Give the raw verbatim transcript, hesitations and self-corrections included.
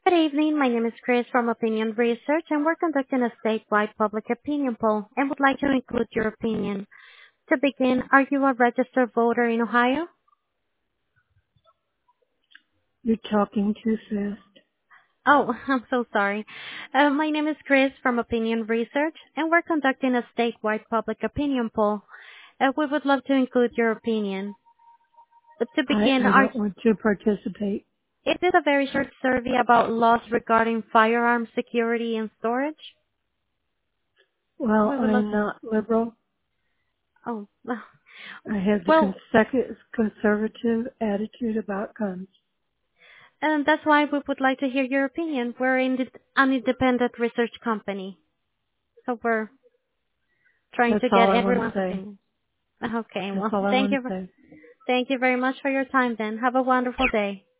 Good evening. My name is Chris from Opinion Research, and we're conducting a statewide public opinion poll and would like to include your opinion. To begin, are you a registered voter in Ohio? You're talking too fast. Oh, I'm so sorry. Uh, my name is Chris from Opinion Research, and we're conducting a statewide public opinion poll. Uh, we would love to include your opinion. But to I, begin, I are, don't want to participate. it is a very short survey about laws regarding firearm security and storage. Well, We would love. I'm not liberal. Oh, I have the well, consecutive conservative attitude about guns. and that's why we would like to hear your opinion. We're in an independent research company, so we're trying That's to all get I want to everyone's say. opinion. Okay, That's well, all I thank want you. to say. Thank you very much for your time then. Have a wonderful day.